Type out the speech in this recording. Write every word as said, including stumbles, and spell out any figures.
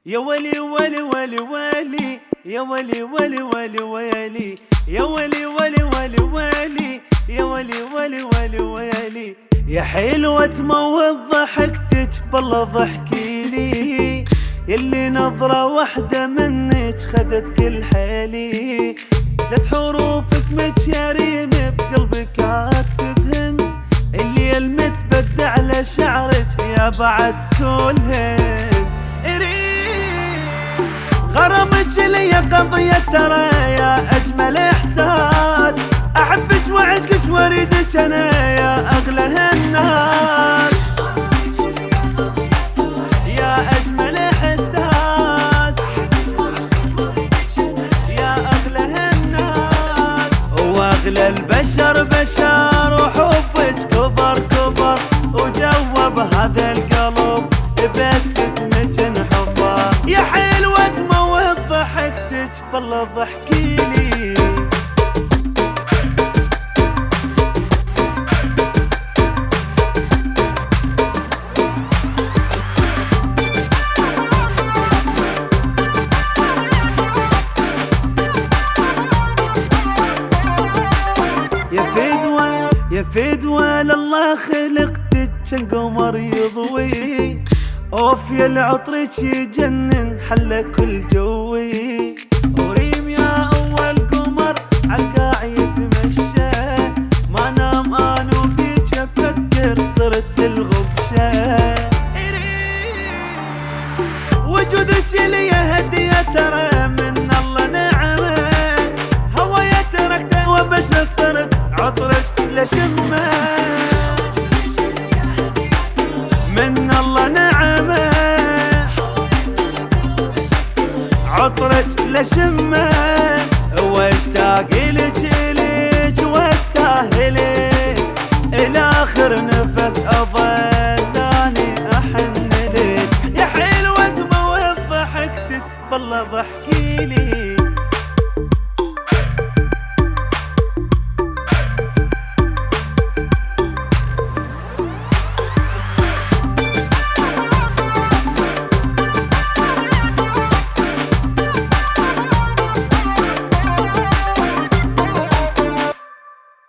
يا ولي ولي ولي ولي يا ولي ولي ولي ولي يا ولي ولي ولي ولي يا ولي ولي ولي ولي يا حلوة تموت ضحكتك بالله ضحكيلي يلي نظرة واحدة منك خدت كل حيلي. ثلاث حروف اسمك يا ريم بقلبي كاتبهن اللي المتبدع على شعرك يا بعد كلهن. غرامك لي قضية ترى يا أجمل إحساس أحبك وعشقك وأريدك أنا يا أغلى الناس. يا أجمل إحساس يا أغلى الناس وأغلى البشر بشر وحبك كبر كبر وجوب هذا القلب بس اسمك نحبه. يا حلوة تموت ضحكتك بالله ضحكيلي. يا فدوى يا فدوى لله خلقتك القمر يضوي اوف يا العطرك يجنن حل كل جوي. وريم يا اول قمر عالقاع يتمشى ما نام انا وبيك افكر صرت الغبشه. وجودك لي هديه ترى من الله نعمه هوايا تركته وبشر صرت عطرك لشمه من الله نعمه عطرك لشمه واشتاق لك لك واستاهلك الاخر نفس